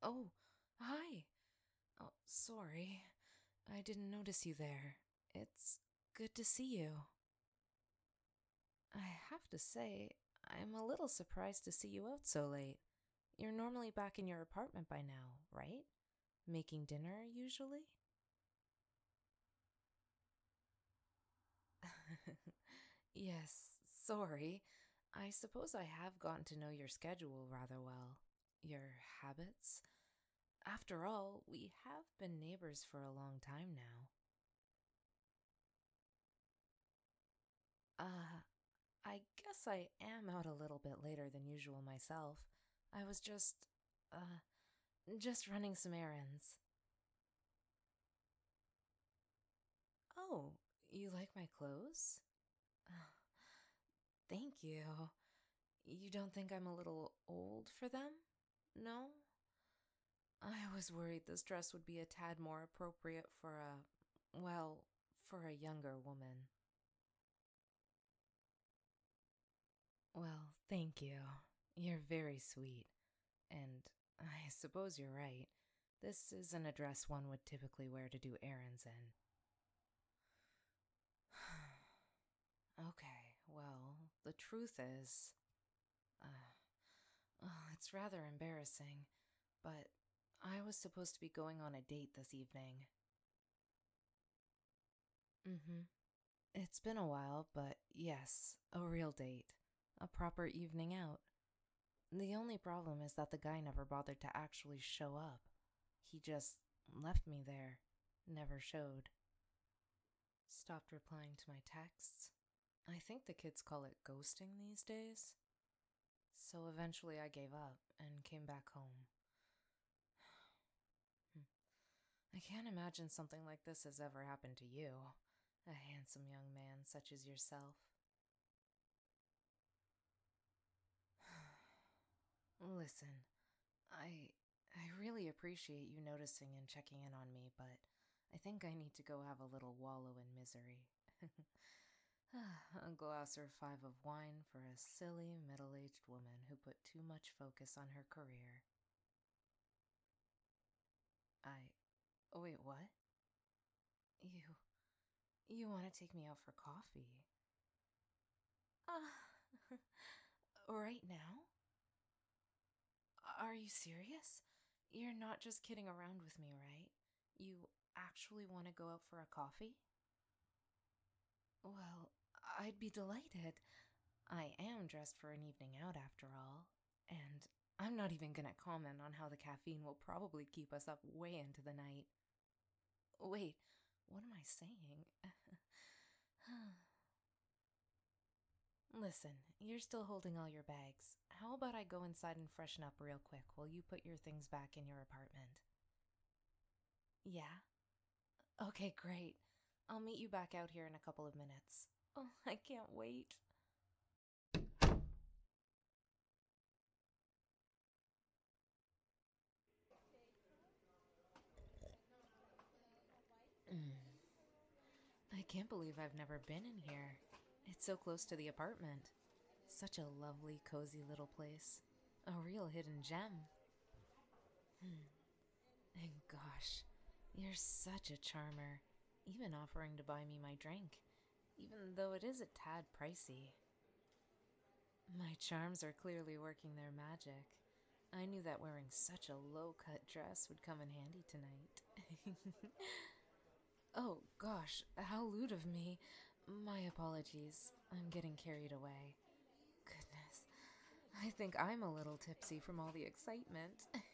Oh, hi. Oh, sorry. I didn't notice you there. It's good to see you. I have to say, I'm a little surprised to see you out so late. You're normally back in your apartment by now, right? Making dinner, usually? Yes, sorry. I suppose I have gotten to know your schedule rather well. Your habits. After all, we have been neighbors for a long time now. Uh, I guess I am out a little bit later than usual myself. I was uh, just running some errands. Oh, you like my clothes? Thank you. You don't think I'm a little old for them? No? I was worried this dress would be a tad more appropriate for well, for a younger woman. Well, thank you. You're very sweet. And I suppose you're right. This isn't a dress one would typically wear to do errands in. Okay, well, the truth is, uh, it's rather embarrassing, but I was supposed to be going on a date this evening. Mm-hmm. It's been a while, but yes, a real date. A proper evening out. The only problem is that the guy never bothered to actually show up. He just left me there, never showed. Stopped replying to my texts. I think the kids call it ghosting these days. So eventually I gave up and came back home. I can't imagine something like this has ever happened to you, a handsome young man such as yourself. Listen, I I really appreciate you noticing and checking in on me, but I think I need to go have a little wallow in misery. A glass or five of wine for a silly middle-aged woman who put too much focus on her career. I Oh wait, what? You you want to take me out for coffee? Uh right now? Are you serious? You're not just kidding around with me, right? You actually want to go out for a coffee? Well, I'd be delighted. I am dressed for an evening out after all, and I'm not even gonna comment on how the caffeine will probably keep us up way into the night. Wait, what am I saying? Listen, you're still holding all your bags. How about I go inside and freshen up real quick while you put your things back in your apartment? Yeah? Okay, great. I'll meet you back out here in a couple of minutes. Oh, I can't wait. Mm. I can't believe I've never been in here. It's so close to the apartment. Such a lovely, cozy little place. A real hidden gem. Hmm. And gosh, you're such a charmer. Even offering to buy me my drink, even though it is a tad pricey. My charms are clearly working their magic. I knew that wearing such a low cut dress would come in handy tonight. Oh gosh, how lewd of me. My apologies. I'm getting carried away. Goodness, I think I'm a little tipsy from all the excitement.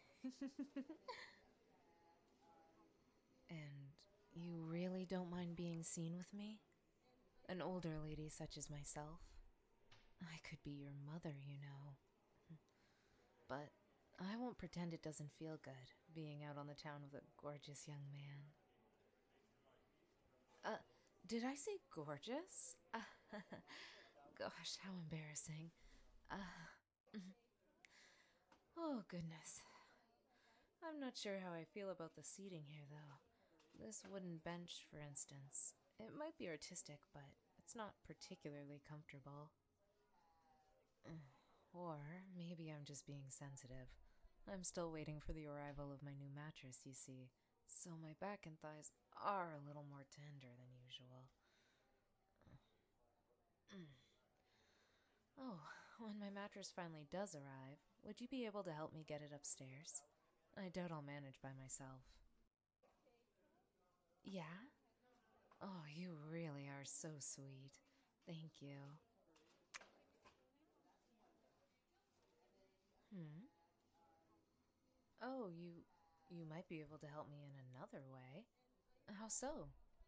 And you really don't mind being seen with me? An older lady such as myself? I could be your mother, you know. But I won't pretend it doesn't feel good being out on the town with a gorgeous young man. Uh, did I say gorgeous? Gosh, how embarrassing. Uh, oh, goodness. I'm not sure how I feel about the seating here, though. This wooden bench, for instance, it might be artistic, but it's not particularly comfortable. Or maybe I'm just being sensitive. I'm still waiting for the arrival of my new mattress, you see, so my back and thighs are a little more tender than usual. Oh, when my mattress finally does arrive, would you be able to help me get it upstairs? I doubt I'll manage by myself. Yeah? Oh, you really are so sweet. Thank you. Hmm? Oh, you might be able to help me in another way. How so?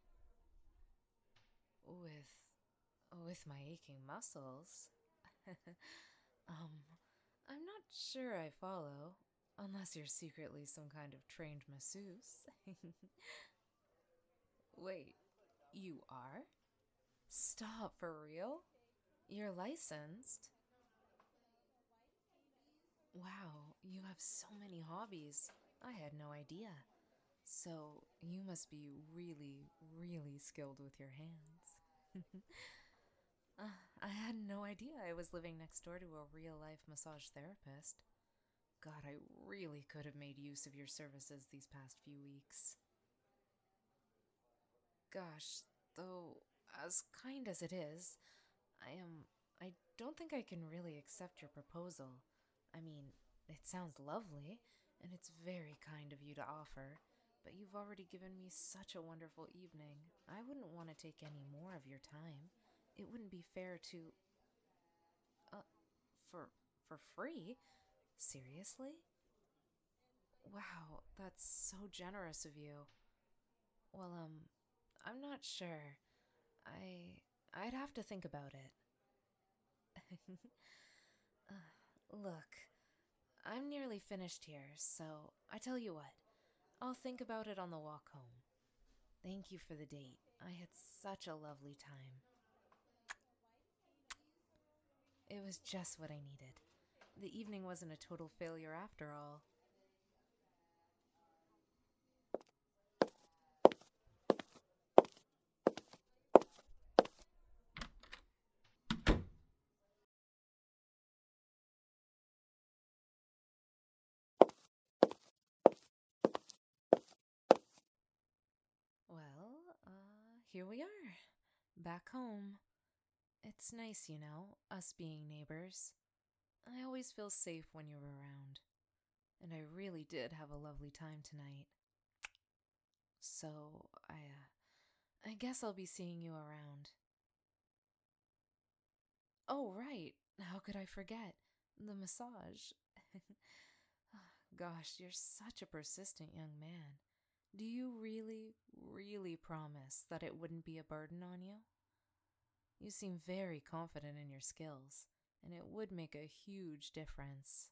With with my aching muscles. I'm not sure I follow, unless you're secretly some kind of trained masseuse. Wait, you are? Stop, for real? You're licensed? Wow, you have so many hobbies. I had no idea. So, you must be really, really skilled with your hands. I had no idea I was living next door to a real life massage therapist. God, I really could have made use of your services these past few weeks. Gosh, though, as kind as it is, I don't think I can really accept your proposal. I mean, it sounds lovely, and it's very kind of you to offer, but you've already given me such a wonderful evening. I wouldn't want to take any more of your time. It wouldn't be fair to. Uh, for. for free? Seriously? Wow, that's so generous of you. Well, I'm not sure. I'd have to think about it. Look, I'm nearly finished here, so I tell you what, I'll think about it on the walk home. Thank you for the date. I had such a lovely time. It was just what I needed. The evening wasn't a total failure after all. Well, here we are. Back home. It's nice, us being neighbors. I always feel safe when you're around. And I really did have a lovely time tonight. So, I guess I'll be seeing you around. Oh, right. How could I forget? The massage. Gosh, you're such a persistent young man. Do you really, really promise that it wouldn't be a burden on you? You seem very confident in your skills, and it would make a huge difference.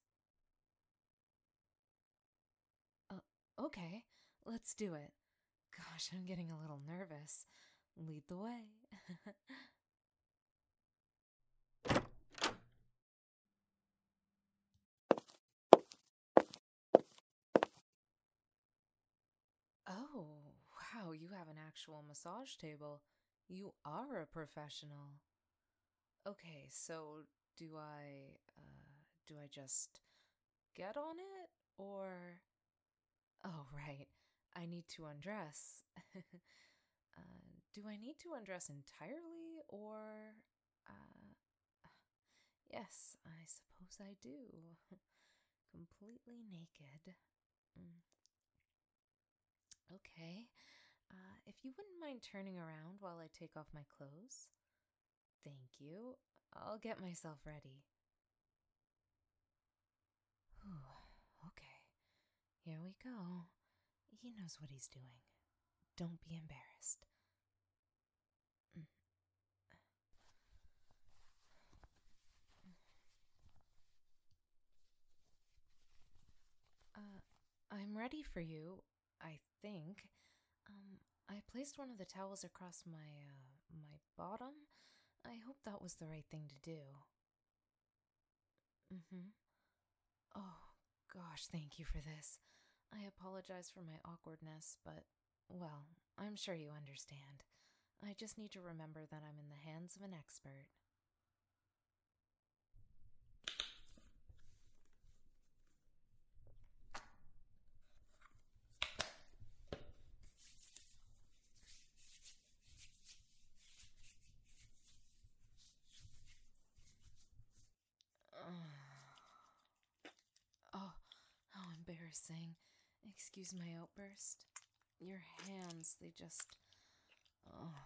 Okay, let's do it. Gosh, I'm getting a little nervous. Lead the way. Oh, wow, you have an actual massage table. You are a professional. Okay, so do I just get on it or oh, right. I need to undress. Do I need to undress entirely or uh yes, I suppose I do. Completely naked. Mm, okay. If you wouldn't mind turning around while I take off my clothes. Thank you. I'll get myself ready. Whew. Okay. Here we go. He knows what he's doing. Don't be embarrassed. Mm. I'm ready for you, I think. I placed one of the towels across my bottom. I hope that was the right thing to do. Mm-hmm. Oh, gosh, thank you for this. I apologize for my awkwardness, but, well, I'm sure you understand. I just need to remember that I'm in the hands of an expert. embarrassing. Excuse my outburst. Your hands, they just. Oh.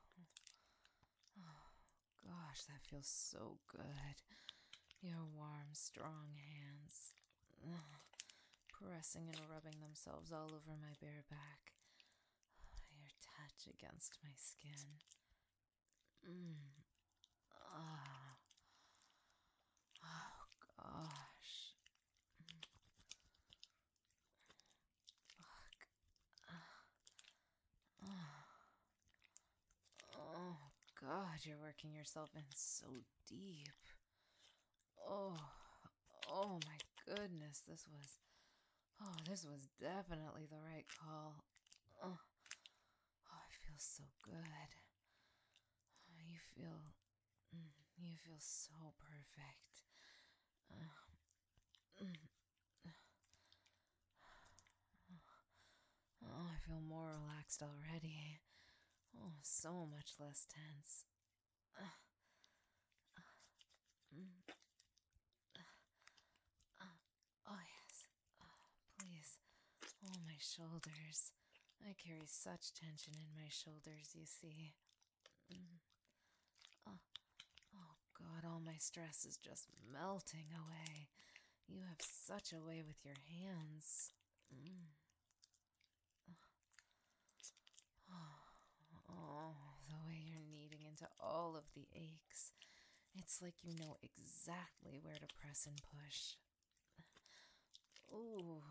Oh, gosh, that feels so good. Your warm, strong hands. Pressing and rubbing themselves all over my bare back. Your touch against my skin. Ah. Oh, gosh. Fuck. Oh, God, you're working yourself in so deep. Oh, oh my goodness, this was definitely the right call. Oh, I feel so good. You feel so perfect. Oh, I feel more relaxed already. Oh, so much less tense. Oh, yes. Please. Oh, my shoulders. I carry such tension in my shoulders, you see. Oh, God, all my stress is just melting away. You have such a way with your hands. Oh, the way you're kneading into all of the aches. It's like you know exactly where to press and push. Ooh.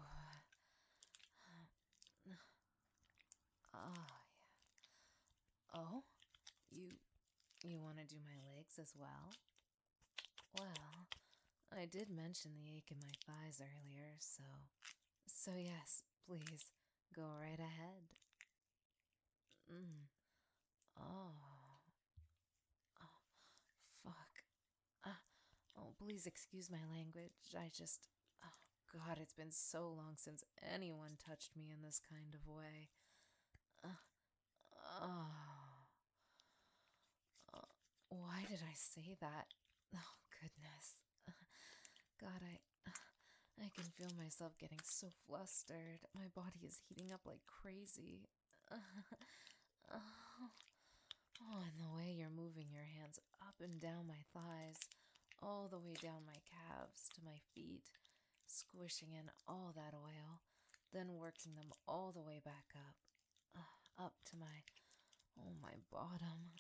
Oh, yeah. Oh, you want to do my legs as well? Well, I did mention the ache in my thighs earlier, so yes, please go right ahead. Oh. Oh, fuck. Oh, please excuse my language. Oh, God, it's been so long since anyone touched me in this kind of way. Oh. Why did I say that? Oh, goodness. God, I can feel myself getting so flustered. My body is heating up like crazy. Oh, and the way you're moving your hands up and down my thighs, all the way down my calves to my feet, squishing in all that oil, then working them all the way back up to my bottom.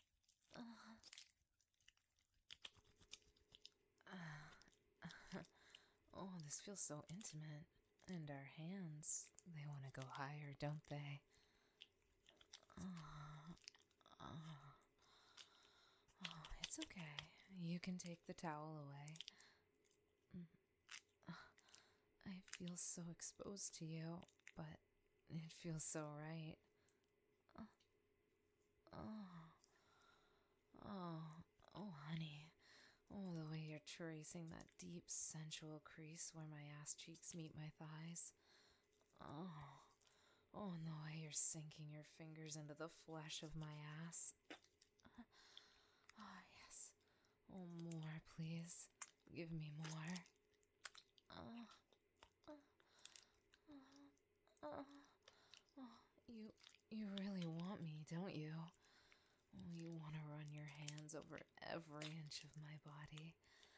Oh, this feels so intimate. And our hands, they want to go higher, don't they? It's okay. You can take the towel away. I feel so exposed to you, but it feels so right. Oh, honey. Oh, the way you're tracing that deep, sensual crease where my ass cheeks meet my thighs. Oh, and the way you're sinking your fingers into the flesh of my ass. Oh, yes. Oh, more, please. Give me more. You really want me, don't you? Oh, you want to run your hands over every inch of my body.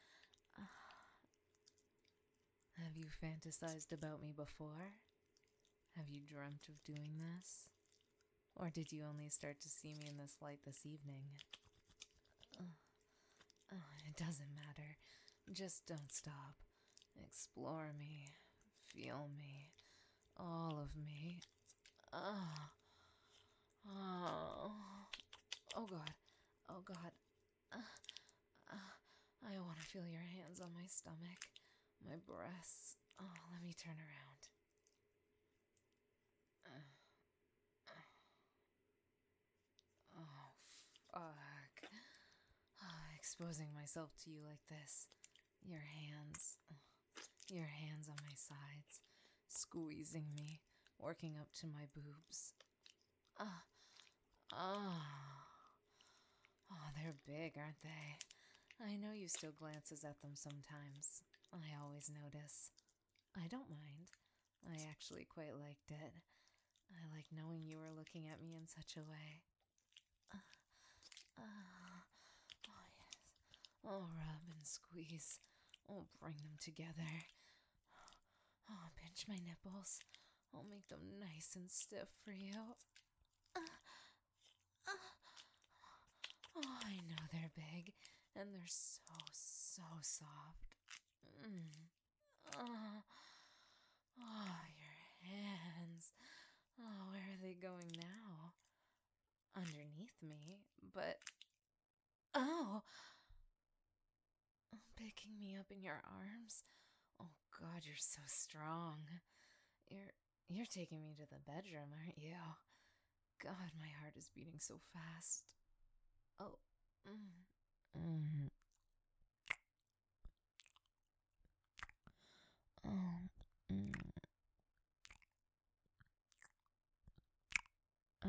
Have you fantasized about me before? Have you dreamt of doing this? Or did you only start to see me in this light this evening? It doesn't matter. Just don't stop. Explore me. Feel me. All of me. Oh, God. Oh, God. I want to feel your hands on my stomach, my breasts. Oh, let me turn around. Oh, fuck. Exposing myself to you like this. Your hands. Your hands on my sides. Squeezing me. Working up to my boobs. Oh, they're big, aren't they? I know you still glances at them sometimes. I always notice. I don't mind. I actually quite liked it. I like knowing you were looking at me in such a way. Oh, yes. Oh, rub and squeeze. Oh, bring them together. Oh, pinch my nipples. I'll make them nice and stiff for you. Oh, I know they're big, and they're so soft. Oh, oh, your hands. Oh, where are they going now? Underneath me, but... Oh! Picking me up in your arms? Oh God, you're so strong. You're taking me to the bedroom, aren't you? God, my heart is beating so fast. Oh. Mm. Oh. Mm. Uh.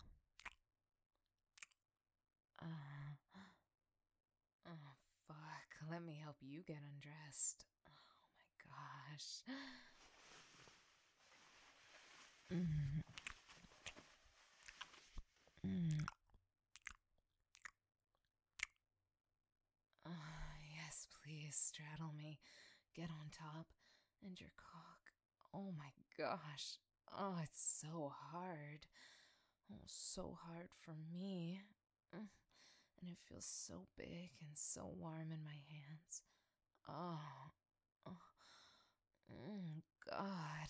Oh, fuck. Let me help you get undressed. Oh my gosh. Mm. Mm. Yes, please straddle me. Get on top. And your cock. Oh my gosh. Oh, it's so hard. Oh, so hard for me. And it feels so big and so warm in my hands. Oh, oh, God.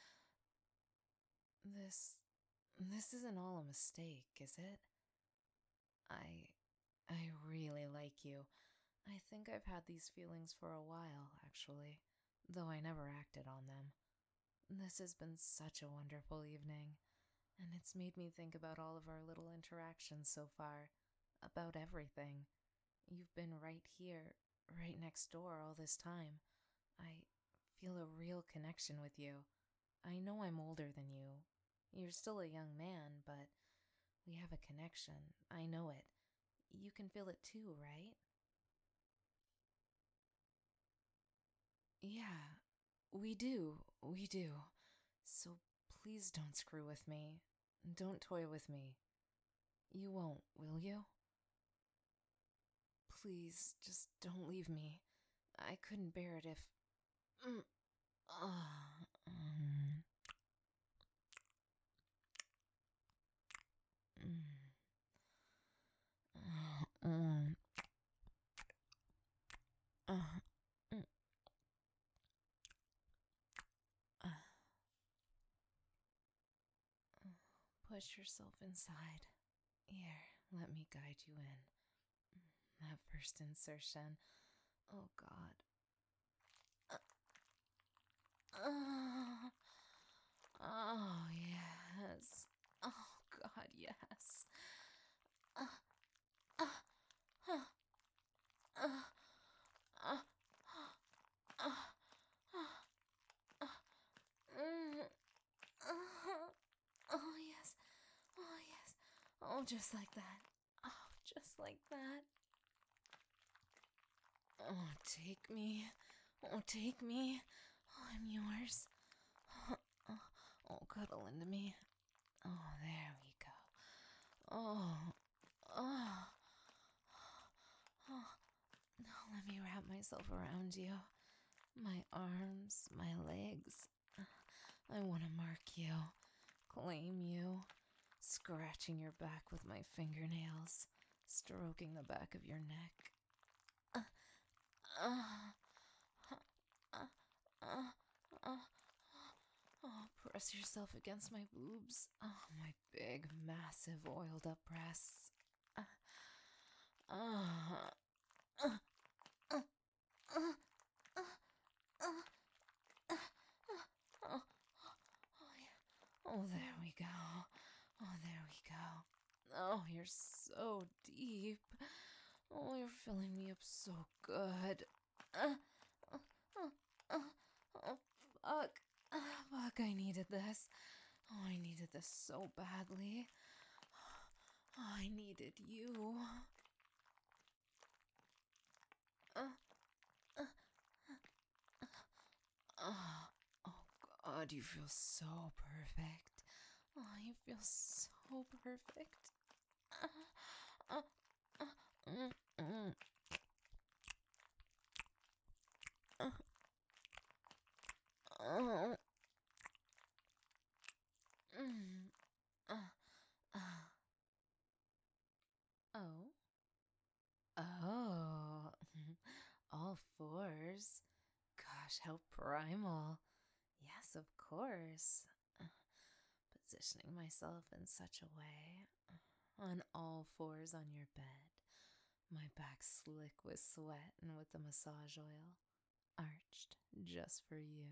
This isn't all a mistake, is it? I, I really like you. I think I've had these feelings for a while, actually, though I never acted on them. This has been such a wonderful evening, and it's made me think about all of our little interactions so far, about everything. You've been right here, right next door all this time. I feel a real connection with you. I know I'm older than you. You're still a young man, but we have a connection. I know it. You can feel it too, right? Yeah, we do. We do. So please don't screw with me. Don't toy with me. You won't, will you? Please, just don't leave me. I couldn't bear it if. Mm, uh, mm, mm, uh, mm, uh, mm, uh. Push yourself inside. Here, let me guide you in. That first insertion. Oh, God. Uh, oh, yes. Oh, God, yes. Uh, uh, uh, uh, uh, uh, oh, yes. Oh, yes. Oh, just like that. Oh, just like that. Oh, take me. Oh, take me. Oh, I'm yours. Oh, oh, cuddle into me. Oh, there we go. Oh, oh, oh. Now let me wrap myself around you. My arms, my legs. I want to mark you, claim you, scratching your back with my fingernails, stroking the back of your neck. Uh, uh, uh, uh, oh, press yourself against my boobs. Oh, my big, massive, oiled up breasts. Uh, uh, uh, uh, uh, uh, oh, oh, yeah. Oh, there we go. Oh, there we go. Oh, you're so deep. Oh, you're filling me up so good. Uh, oh, fuck. Fuck, I needed this. Oh, I needed this so badly. Oh, I needed you. Uh, uh, oh, oh, God, you feel so perfect. Oh, you feel so perfect. Oh. Oh. All fours. Gosh, how primal. Yes, of course. Positioning myself in such a way. On all fours on your bed. My back slick with sweat and with the massage oil. Arched just for you.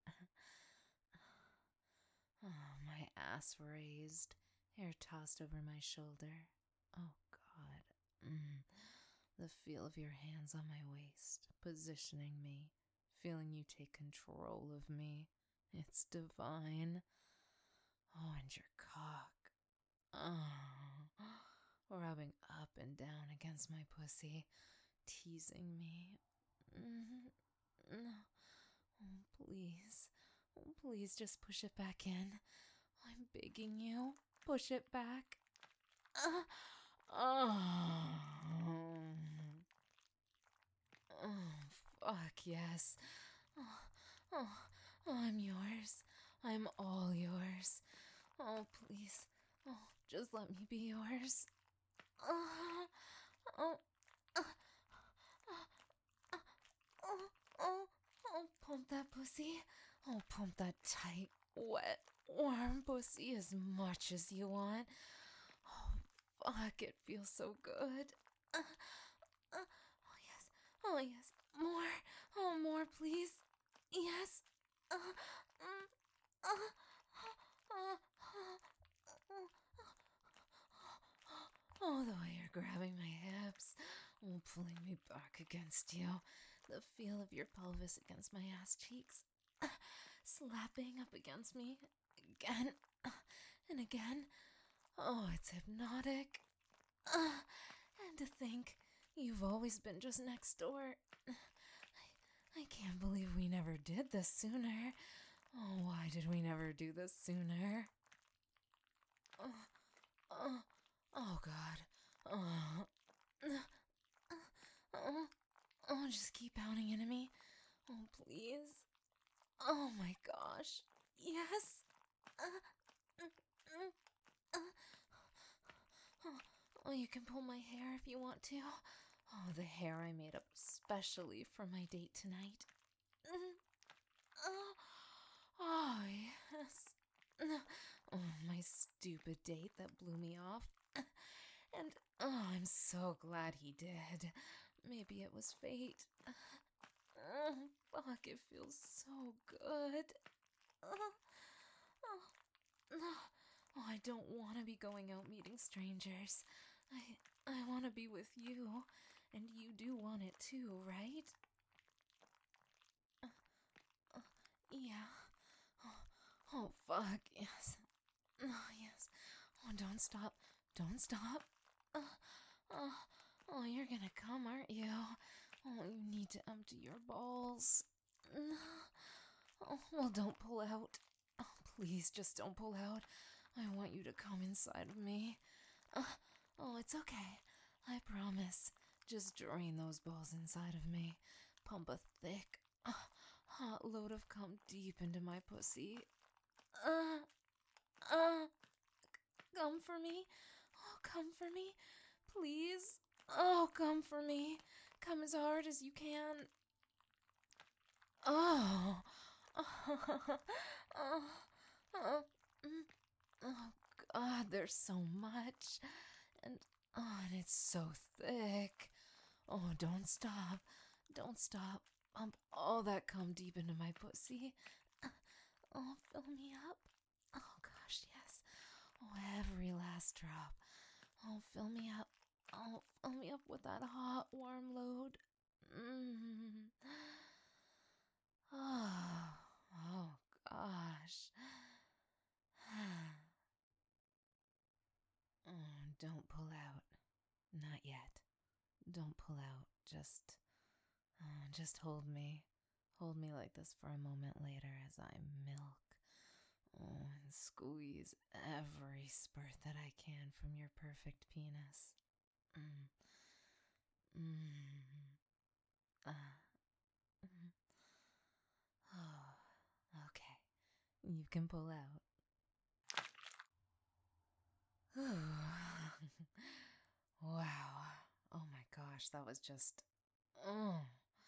Oh, my ass raised. Hair tossed over my shoulder. Oh, God. The feel of your hands on my waist, positioning me, feeling you take control of me. It's divine. Oh, and your cock. Oh, rubbing up and down against my pussy, teasing me. Oh, please. Oh, please just push it back in. I'm begging you. Push it back. Oh, fuck yes. Oh, I'm yours. I'm all yours. Oh, please. Oh, just let me be yours. Pump that pussy. Oh, pump that tight, wet, warm pussy as much as you want. Oh, fuck, it feels so good. Oh, yes. Oh, yes. More. Oh, more, please. Yes. Oh, the way you're grabbing my hips. Oh, pulling me back against you. The feel of your pelvis against my ass cheeks. Slapping up against me. Again. And again. Oh, it's hypnotic. And to think, you've always been just next door. I can't believe we never did this sooner. Oh, why did we never do this sooner? Oh, God. Just keep pounding into me. Oh, please. Oh, my gosh. Yes. Oh, you can pull my hair if you want to. Oh, the hair I made up specially for my date tonight. Oh, yes. Oh, my stupid date that blew me off. And, oh, I'm so glad he did. Maybe it was fate. Oh, fuck, it feels so good. Oh, I don't want to be going out meeting strangers. I want to be with you, and you do want it too, right? Yeah. Oh, fuck, yes. Oh, yes. Oh, don't stop. Don't stop. Oh, you're gonna come, aren't you? Oh, you need to empty your balls. Oh, well, don't pull out. Oh, please, just don't pull out. I want you to come inside of me. Oh, it's okay. I promise. Just drain those balls inside of me. Pump a thick, hot load of cum deep into my pussy. Come for me. Oh, come for me. Please. Oh, come for me. Come as hard as you can. Oh. Oh, God, there's so much. And it's so thick. Oh, don't stop. Don't stop. Pump all that cum deep into my pussy. Oh, fill me up. Oh, gosh, yes. Oh, every last drop. Oh, fill me up. Oh, fill me up with that hot, warm load. Oh, gosh. Oh, don't pull out. Not yet. Don't pull out. Just hold me. Hold me like this for a moment later as I milk Oh, and squeeze every spurt that I can from your perfect penis. Mm. Mm. Mm. Oh, okay. You can pull out. Wow. Oh my gosh, that was just. Oh.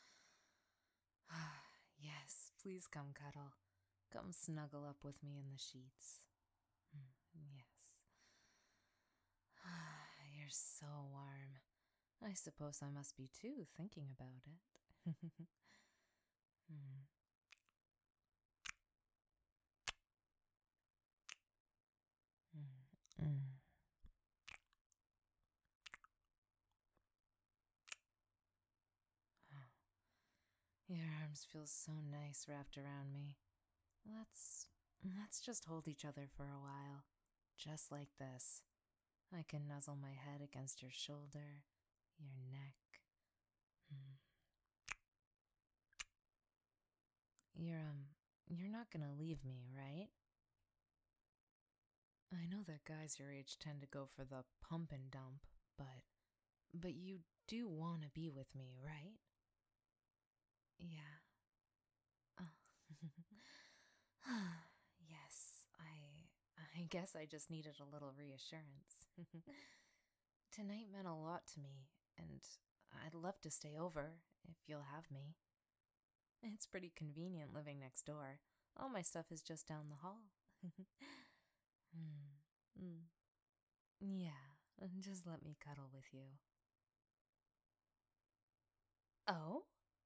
Yes, please come cuddle. Come snuggle up with me in the sheets. Yes. You're so warm. I suppose I must be too, thinking about it. Mm. Mm. Mm. Your arms feel so nice wrapped around me. Let's just hold each other for a while. Just like this. I can nuzzle my head against your shoulder, your neck. Mm. You're not gonna leave me, right? I know that guys your age tend to go for the pump and dump, but you do want to be with me, right? Yeah. Oh. Yes, I guess I just needed a little reassurance. Tonight meant a lot to me, and I'd love to stay over if you'll have me. It's pretty convenient living next door. All my stuff is just down the hall. Hmm. Mm. Yeah, just let me cuddle with you. Oh?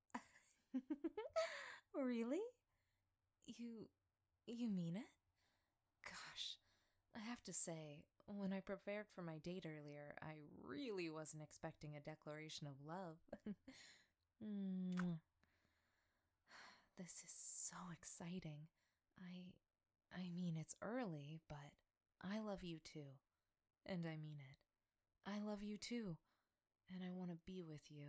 Really? You you mean it? Gosh, I have to say, when I prepared for my date earlier, I really wasn't expecting a declaration of love. Mwah. This is so exciting. I I mean it's early, but I love you too. And I mean it. I love you too, and I want to be with you.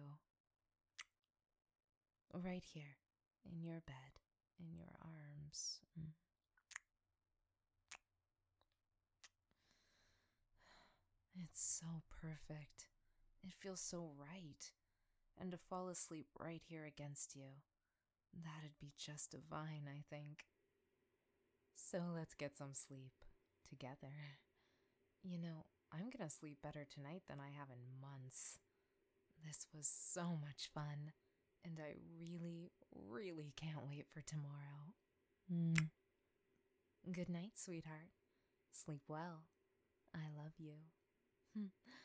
Right here, in your bed, in your arms. It's so perfect. It feels so right. And to fall asleep right here against you, that'd be just divine, I think. So let's get some sleep together. You know, I'm gonna sleep better tonight than I have in months. This was so much fun, and I really, really can't wait for tomorrow. Mm. Good night, sweetheart. Sleep well. I love you.